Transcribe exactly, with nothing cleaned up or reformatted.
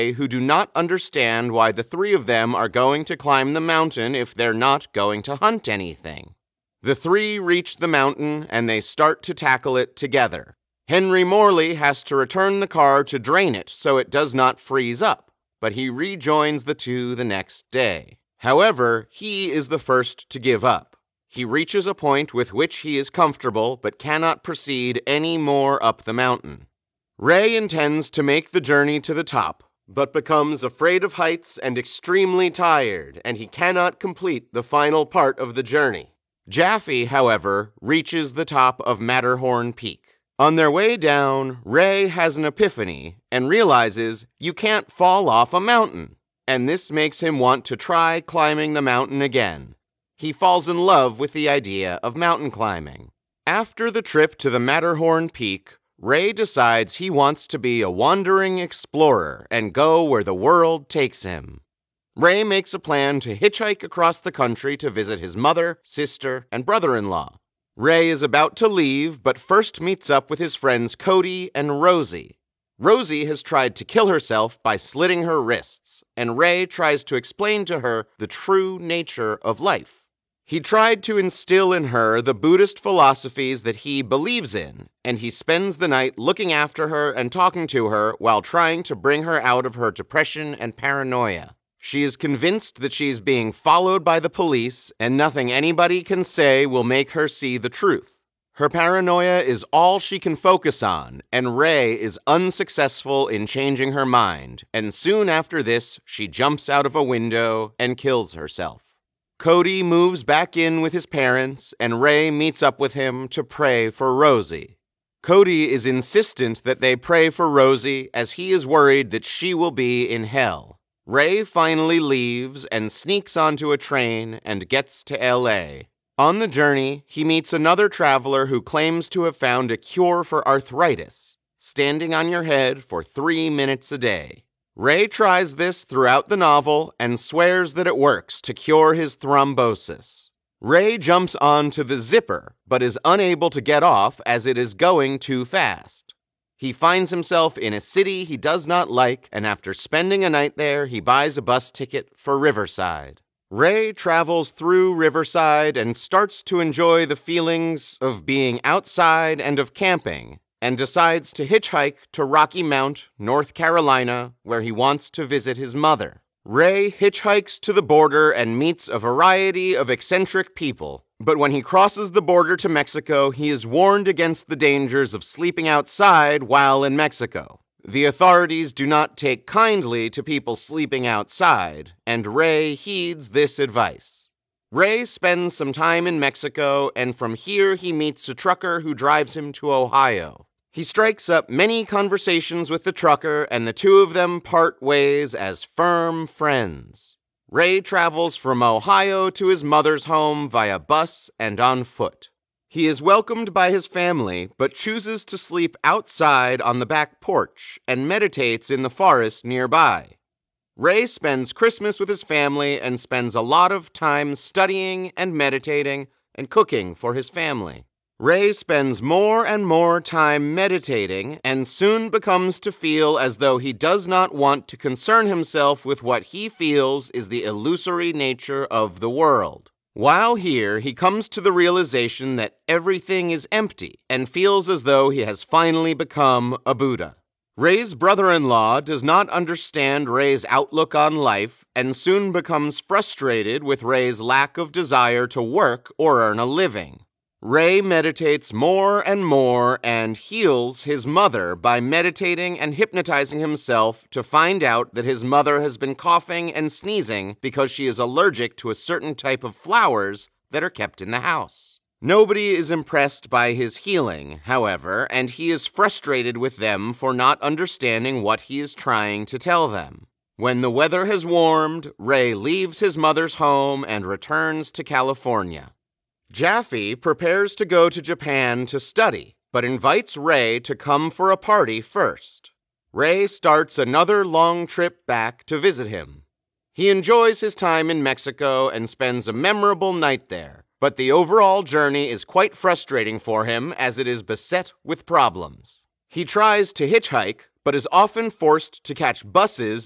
who do not understand why the three of them are going to climb the mountain if they're not going to hunt anything. The three reach the mountain and they start to tackle it together. Henry Morley has to return the car to drain it so it does not freeze up, but he rejoins the two the next day. However, he is the first to give up. He reaches a point with which he is comfortable but cannot proceed any more up the mountain. Ray intends to make the journey to the top, but becomes afraid of heights and extremely tired, and he cannot complete the final part of the journey. Jaffe, however, reaches the top of Matterhorn Peak. On their way down, Ray has an epiphany and realizes you can't fall off a mountain, and this makes him want to try climbing the mountain again. He falls in love with the idea of mountain climbing. After the trip to the Matterhorn Peak, Ray decides he wants to be a wandering explorer and go where the world takes him. Ray makes a plan to hitchhike across the country to visit his mother, sister, and brother-in-law. Ray is about to leave, but first meets up with his friends Cody and Rosie. Rosie has tried to kill herself by slitting her wrists, and Ray tries to explain to her the true nature of life. He tried to instill in her the Buddhist philosophies that he believes in, and he spends the night looking after her and talking to her while trying to bring her out of her depression and paranoia. She is convinced that she is being followed by the police, and nothing anybody can say will make her see the truth. Her paranoia is all she can focus on, and Ray is unsuccessful in changing her mind, and soon after this, she jumps out of a window and kills herself. Cody moves back in with his parents, and Ray meets up with him to pray for Rosie. Cody is insistent that they pray for Rosie as he is worried that she will be in hell. Ray finally leaves and sneaks onto a train and gets to L A. On the journey, he meets another traveler who claims to have found a cure for arthritis, standing on your head for three minutes a day. Ray tries this throughout the novel and swears that it works to cure his thrombosis. Ray jumps onto the zipper, but is unable to get off as it is going too fast. He finds himself in a city he does not like, and after spending a night there, he buys a bus ticket for Riverside. Ray travels through Riverside and starts to enjoy the feelings of being outside and of camping, and decides to hitchhike to Rocky Mount, North Carolina, where he wants to visit his mother. Ray hitchhikes to the border and meets a variety of eccentric people, but when he crosses the border to Mexico, he is warned against the dangers of sleeping outside while in Mexico. The authorities do not take kindly to people sleeping outside, and Ray heeds this advice. Ray spends some time in Mexico, and from here he meets a trucker who drives him to Ohio. He strikes up many conversations with the trucker, and the two of them part ways as firm friends. Ray travels from Ohio to his mother's home via bus and on foot. He is welcomed by his family, but chooses to sleep outside on the back porch and meditates in the forest nearby. Ray spends Christmas with his family and spends a lot of time studying and meditating and cooking for his family. Ray spends more and more time meditating and soon becomes to feel as though he does not want to concern himself with what he feels is the illusory nature of the world. While here, he comes to the realization that everything is empty and feels as though he has finally become a Buddha. Ray's brother-in-law does not understand Ray's outlook on life and soon becomes frustrated with Ray's lack of desire to work or earn a living. Ray meditates more and more and heals his mother by meditating and hypnotizing himself to find out that his mother has been coughing and sneezing because she is allergic to a certain type of flowers that are kept in the house. Nobody is impressed by his healing, however, and he is frustrated with them for not understanding what he is trying to tell them. When the weather has warmed, Ray leaves his mother's home and returns to California. Jaffe prepares to go to Japan to study, but invites Ray to come for a party first. Ray starts another long trip back to visit him. He enjoys his time in Mexico and spends a memorable night there, but the overall journey is quite frustrating for him as it is beset with problems. He tries to hitchhike, but is often forced to catch buses